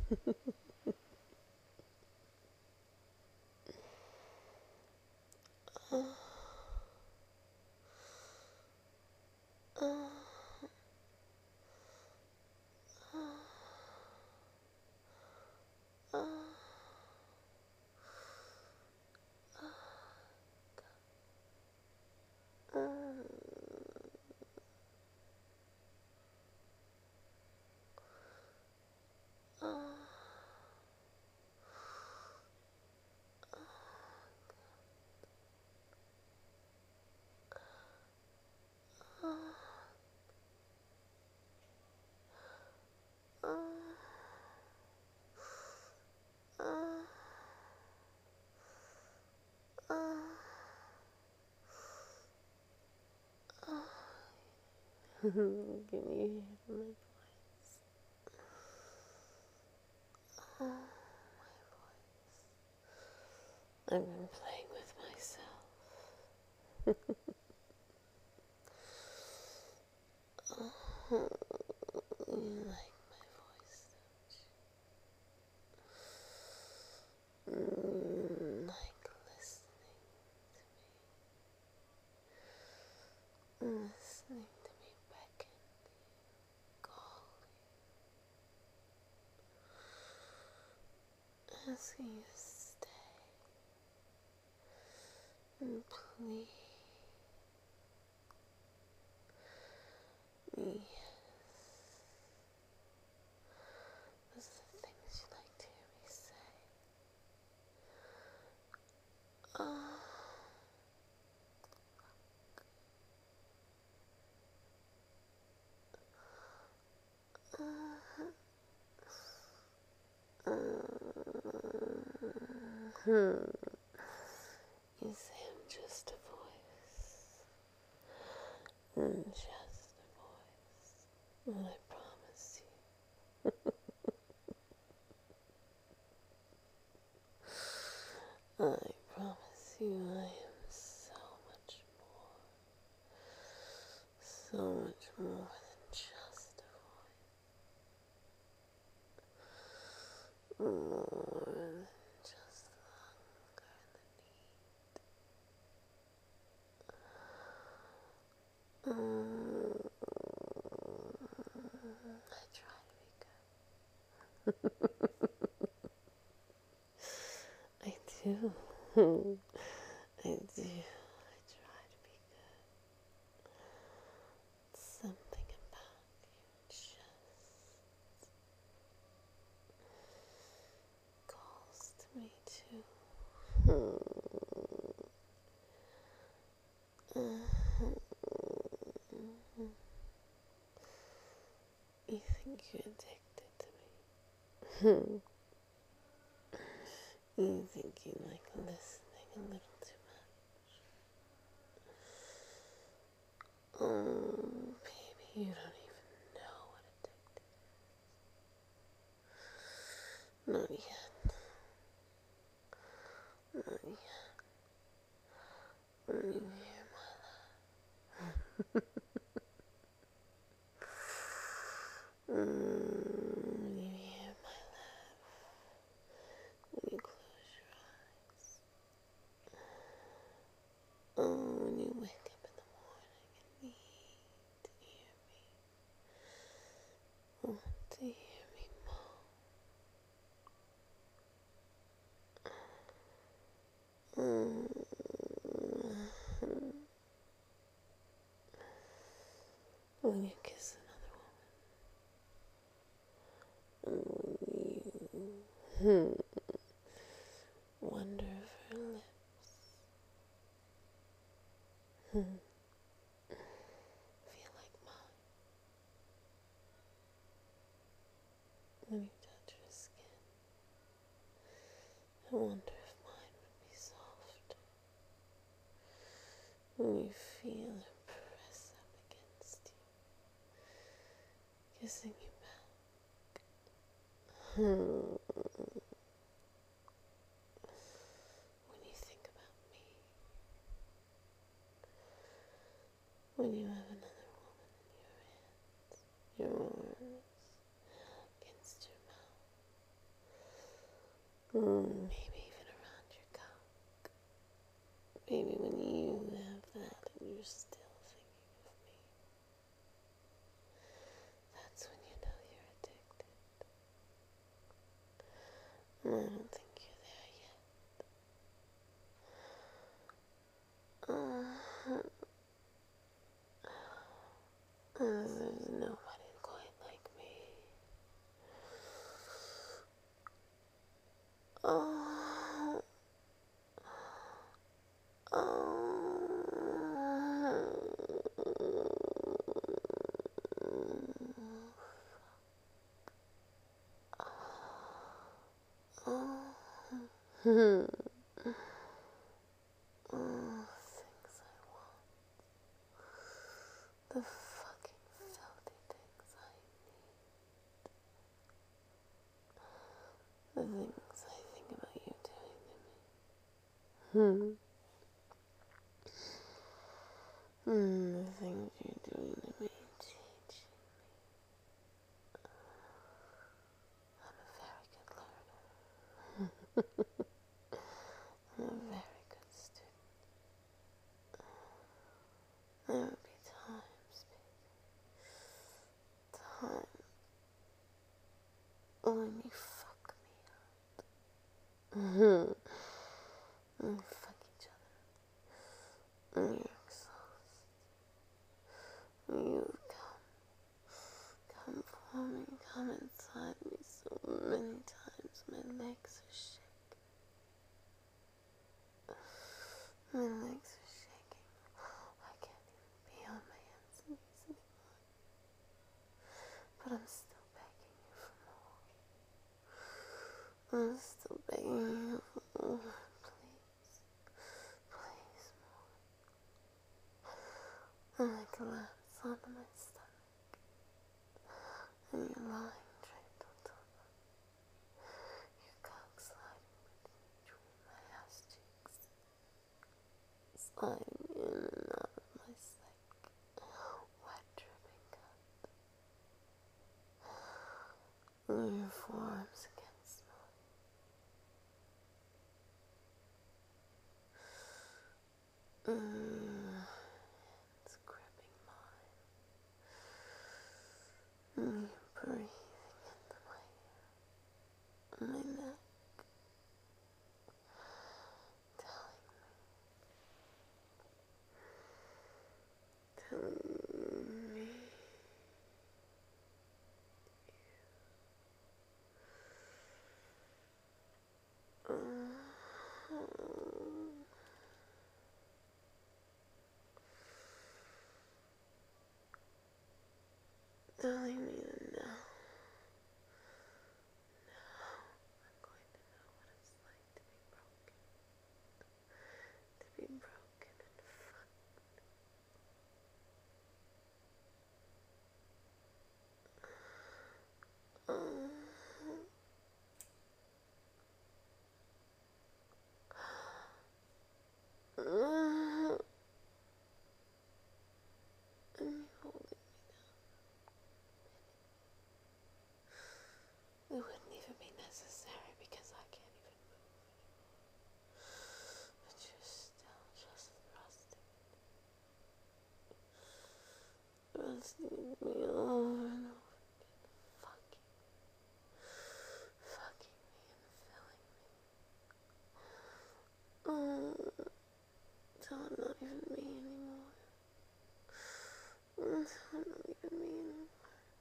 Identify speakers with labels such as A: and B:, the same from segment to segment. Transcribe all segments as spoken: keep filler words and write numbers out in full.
A: Can you hear my voice? Oh, my voice. I've been playing with myself. Oh, you like my voice, don't you? Mm, like listening to me. Listening to me beckon to you, call you, asking you to stay. And please. Yes. Those are the things you like to hear me say. Oh. Hmm. You say I'm just a voice. I'm just a voice. And I promise you. I promise you I am so much more. So much more than just a voice. More than just the hunger and the need. Mm, I try to be good. I do. I do. I try to be good. Something about you just calls to me too. You think you're addicted to me. You think you like listening a little too much. Oh, baby, you don't even know what addicted is. Not yet. Not yet. When you hear my laugh. mm, when you hear my laugh. When you close your eyes. Oh, when you wake up in the morning and need to hear me. Want to hear me moan. Mm. When you kiss another woman. And when you wonder if her lips feel like mine. When you touch her skin. I wonder if mine would be soft. When you feel her press up against you, kissing you back. Hmm. When you think about me. When you have another woman in your hands, your arms against your mouth. Mm, maybe even around your cock. Maybe when you have that and you're still thinking of me, that's when you know you're addicted. And I don't think you're there yet. Uh, there's nobody quite like me. Oh, oh, oh, oh, things I want. The fucking filthy things I need. The things I think about you doing to me. Hmm. Hmm, the things you're doing to me, teaching me. I'm a very good learner. I'm a very good student. There would be times, baby. Times when you fuck me out. Mm-hmm. And we fuck each other. And you're exhausted. And you come, come for me, come inside me so many times. My legs are shaking. My legs are shaking. I can't even be on my hands and knees anymore. But I'm still begging you for more. I'm still begging you for more. Please. Please more. And I collapse onto my stomach. And you're lying draped on top of me. Your cock sliding between my ass cheeks. Sliding in and out of my slick, wet dripping cunt. And your forearms against mine. Mm, it's gripping mine. And you're breathing into my ear, my neck, telling me, telling me. Uh, telling me that now, now I'm going to know what it's like to be broken, to be broken and fucked. Uh, uh, and you holding me down. It wouldn't even be necessary because I can't even move anymore. But you're still just thrusting, thrusting me over and over again, fucking me, fucking me and filling me. Oh, till I'm not even me anymore. Until I'm not even me anymore.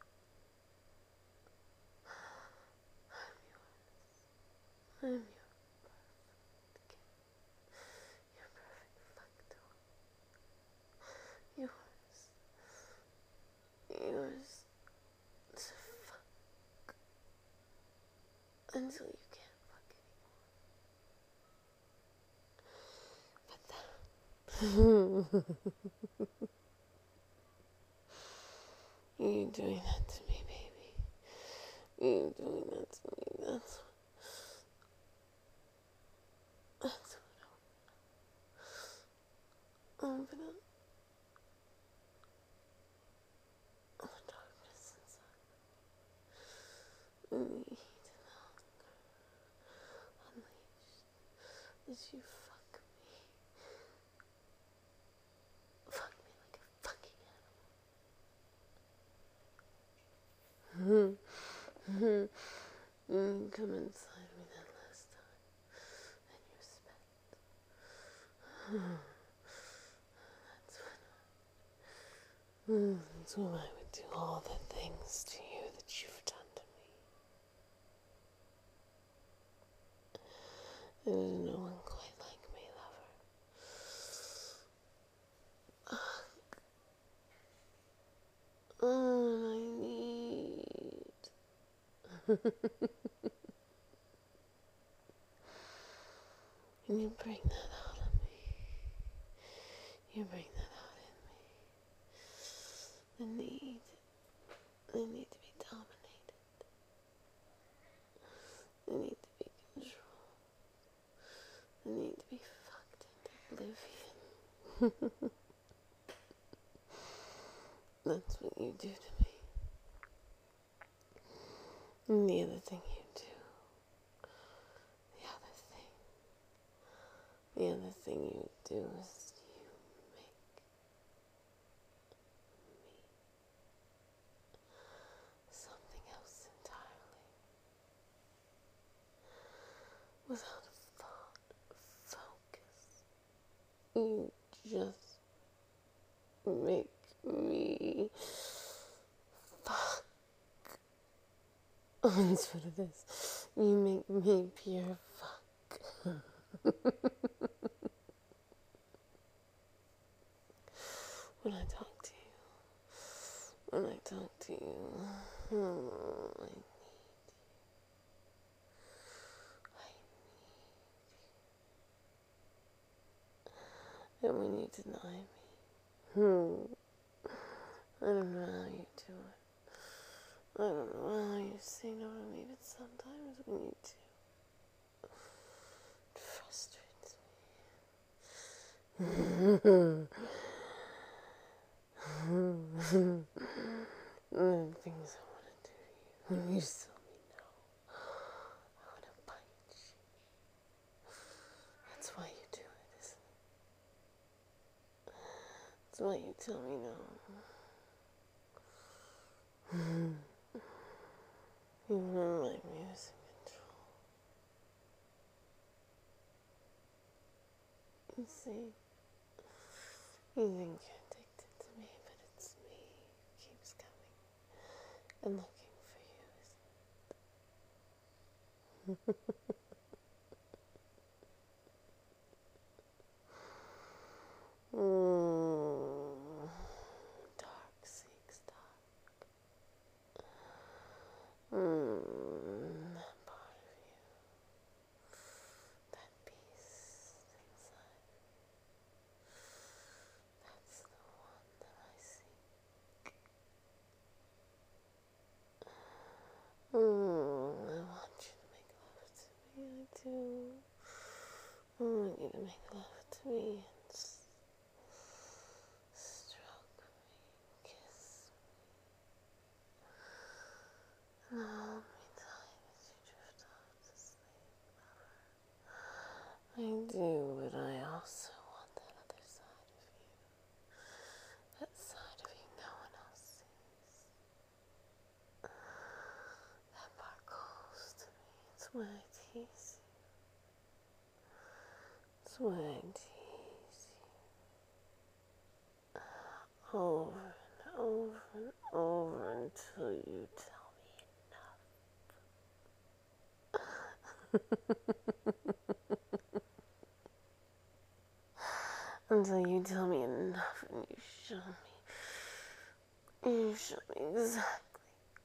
A: I'm yours. I'm your perfect kid. Your perfect fuck toy. Yours. Yours to fuck until you can't fuck anymore. But that. You're doing that to me, baby. You're doing that to me. That's what. That's what I want. Open up. All the darkness inside. And the heat and the hunger as you fuck me. Fuck me like a fucking animal. Mm, come inside me that last time. And you spent. That's when, that's when I would do all the things to you that you've done to me. There's no one quite like me, lover. All I need. And you bring that out of me. You bring that out in me. The need. The need to be dominated. The need to be controlled. The need to be fucked into oblivion. That's what you do to me. And the other thing you do. The other thing. The other thing you do is you make me something else entirely. Without a thought, focus. You just make me fuck. That's what it is. You make me pure fuck. When I talk to you, when I talk to you, oh, I need you. I need you. And when you deny me, hmm, I don't know how you do it. I don't know how you say no to me, but sometimes when you do, it frustrates me. The things I want to do to you, when you tell me no, I want to bite you. That's why you do it, isn't it? That's why you tell me no. You don't like music control. You see, you think you're addicted to me, but it's me who keeps coming and looking for you, isn't it? mm. Dark seeks dark. Mm. That part of you. That beast inside of you. That's the one that I seek. Mm, I want you to make love to me, I do. I want you to make love to me and s- stroke me, kiss me, and hold me tight as you drift off to sleep, lover. I do, but I also want that other side of you. That side of you no one else sees. That part calls to me. It's why I tease you. It's why I tease you. Over and over and over until you tell me enough. Until you tell me enough and you show me. You show me exactly.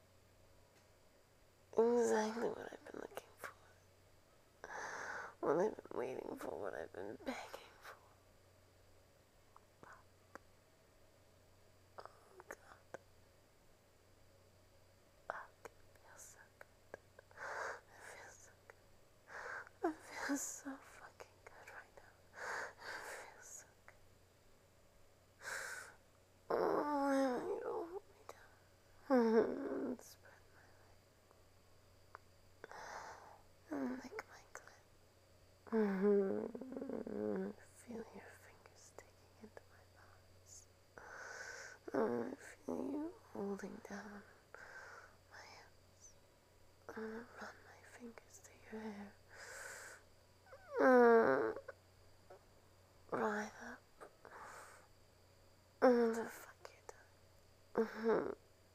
A: Exactly what I've been looking for. What I've been waiting for. What I've been begging for. Oh God. Oh, it feels so good. It feels so good. It feels so fucking good right now. It feels so good. Oh, I want you to hold me down. Spread my legs. And lick my clit. I'm gonna run my fingers through your hair. Mm. Right up. Mm, the fuck you done. Mm-hmm.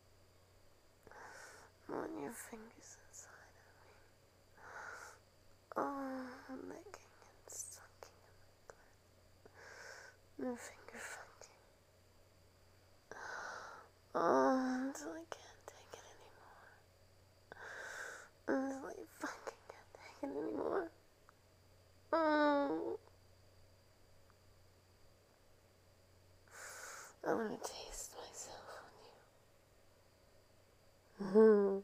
A: Run your fingers inside of me. Oh, licking and sucking at my clit. No finger fucking. Oh, until I can't take it anymore. Until I fucking can't take it anymore. Oh. I want to taste myself on you.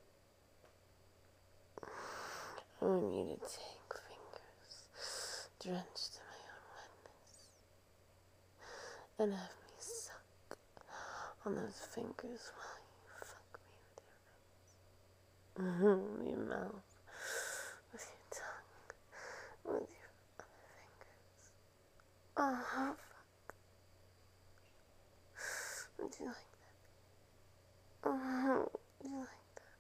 A: I want you to take fingers drenched in my own wetness and have me suck on those fingers while you fuck me with your face. Mm-hmm. Your mouth, with your tongue, with your other fingers. Oh, fuck. Would you like that? Oh, would you like that?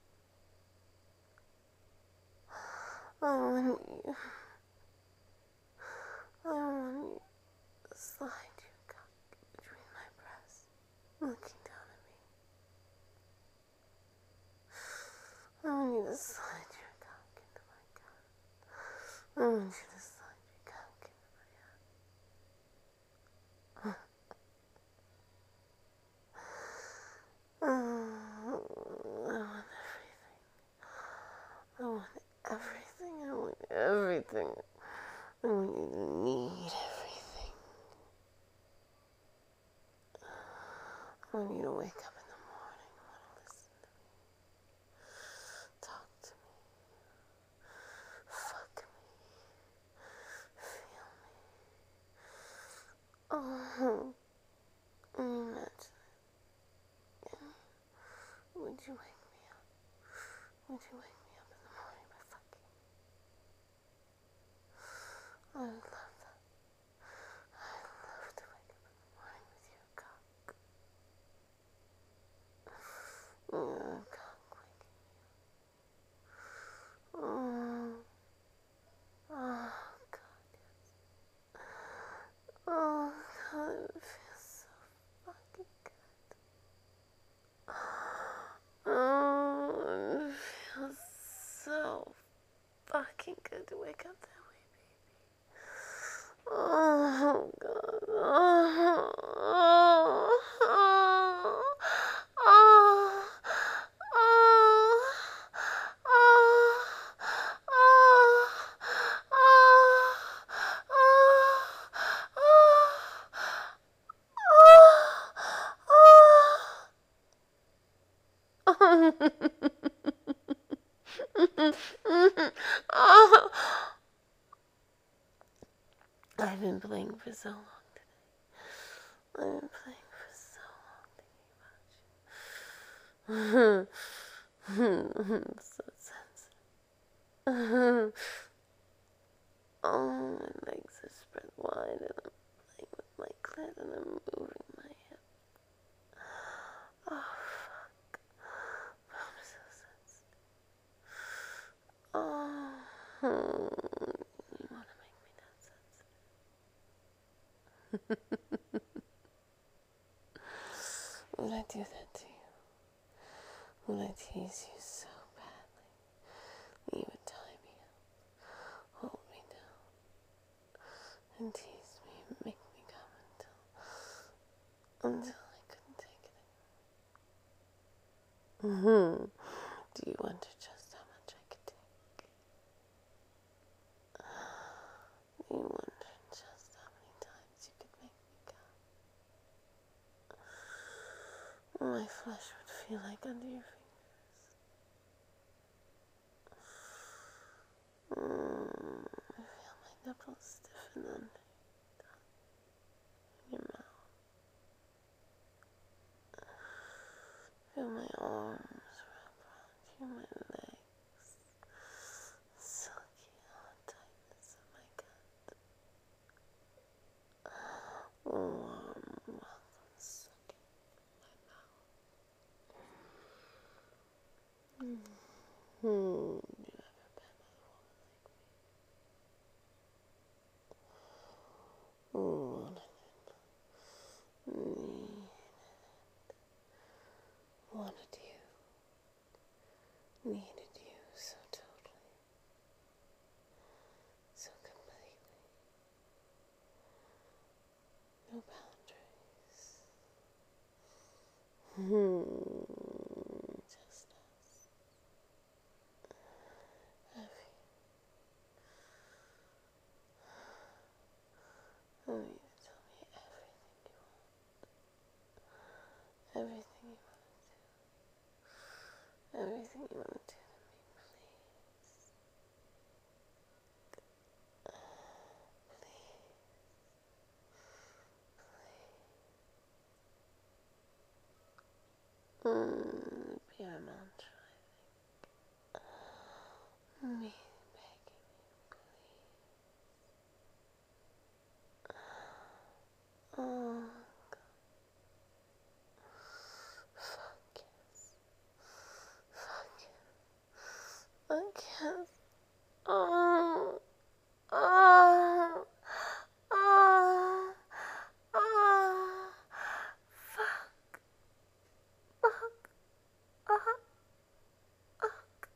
A: I want you. I want you to slide your cock between my breasts, looking down at me. I want you to slide your cock into my cock. I want you to slide your cock into my ass. Oh, I want everything. I want everything. I want everything. I want you to need everything. I want you to wake up in the morning and want to listen to me. Talk to me. Fuck me. Feel me. Oh, can you imagine it? Yeah. Would you wake me up? Would you wake me up in the morning by fucking? I would love that. I would love to wake up in the morning with your cock. Your cock waking me up. Oh, oh God, yes. Oh God, it feels so fucking good. Oh, it feels so fucking good to wake up that way, baby. Oh God. Oh, oh, oh, oh, oh, oh, oh. I've been playing for so long today. I've been playing for so long thinking about you. I'm so sensitive. Oh, my legs are spread wide and I'm playing with my clit and I'm moving my hip. Oh, fuck. I'm so sensitive. Oh, you want to make me that sensitive? Would I do that to you? Would I tease you so badly that you would tie me up, hold me down, and tease me and make me come until, until I couldn't take it anymore? Mm-hmm. Do you wonder just how much I could take? Do you wonder just how many times you could make me come? My flesh would feel like under your fingers. Mm, I feel my nipples stiffen under your mouth. Feel my arms wrap around you, my legs. Silky hot tightness of my gut. Warm, welcome sucking from my mouth. Hmm. Oh, mm, wanted you, needed you so totally, so completely. No boundaries. Hmm. Just us. Every. Oh, you tell me everything you want. Everything you want to do. Everything you want to do to me, please. Mm, be our mantra, I think. Me begging you, please. Oh, fuck yes. Fuck yes. Fuck yes. Oh, oh, oh, oh, fuck, fuck, oh, oh,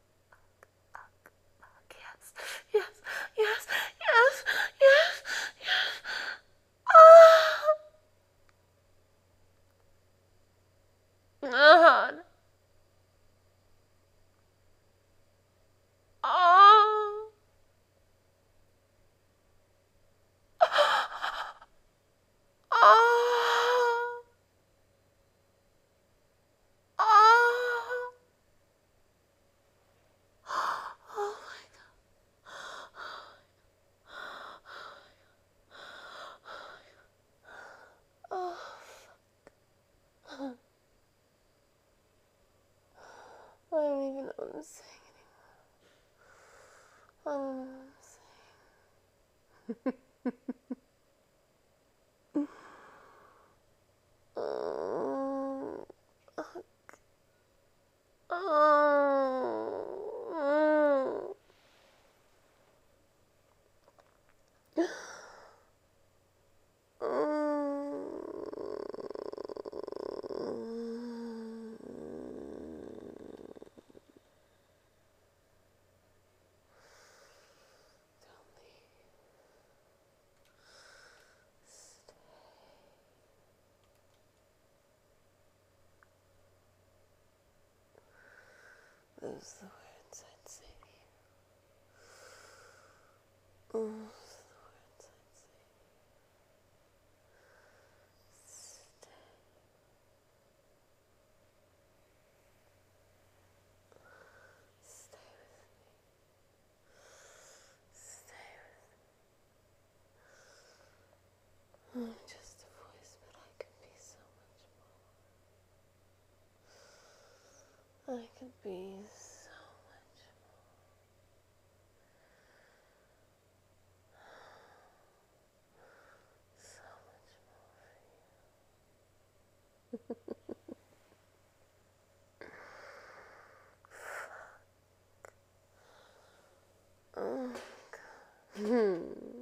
A: fuck yes, yes, yes, yes, yes, yes, oh, God, oh, oh, oh, oh my God, oh, I don't even know what I'm saying anymore. I don't know what I'm saying. Oh, oh, those are the words I'd say to you. Those are the words I'd say to you. Stay. Stay with me. Stay with me. I'm just a voice, but I could be so much more. I could be so much more. So much more. Oh, God. Hmm.